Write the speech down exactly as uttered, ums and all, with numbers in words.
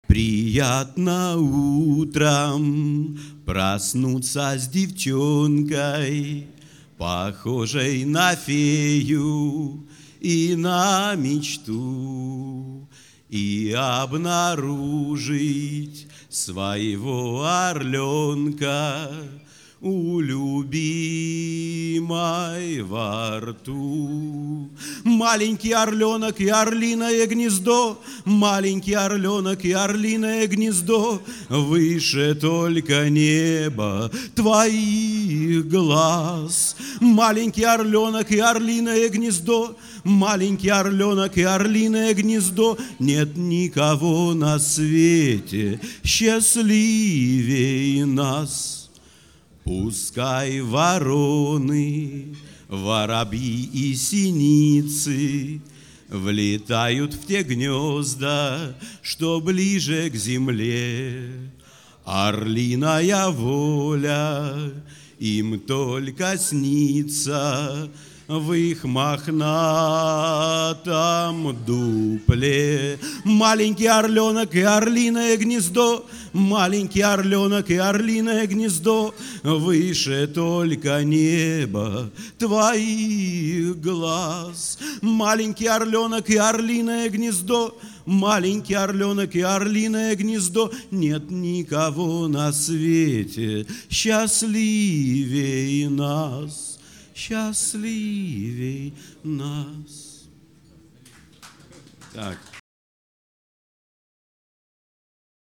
Приятно утром проснуться с девчонкой, похожей на фею и на мечту, и обнаружить своего орленка у любимой во рту. Маленький орленок и орлиное гнездо, маленький орленок и орлиное гнездо, выше только неба твоих глаз. Маленький орленок и орлиное гнездо, маленький орленок и орлиное гнездо, нет никого на свете счастливее нас. Пускай вороны, воробьи и синицы влетают в те гнезда, что ближе к земле. Орлиная воля им только снится в их мохнатом дупле. Маленький орленок и орлиное гнездо, маленький орленок и орлиное гнездо, выше только неба твоих глаз. Маленький орленок и орлиное гнездо, маленький орленок и орлиное гнездо, нет никого на свете счастливее нас. Счастливей нас. Так.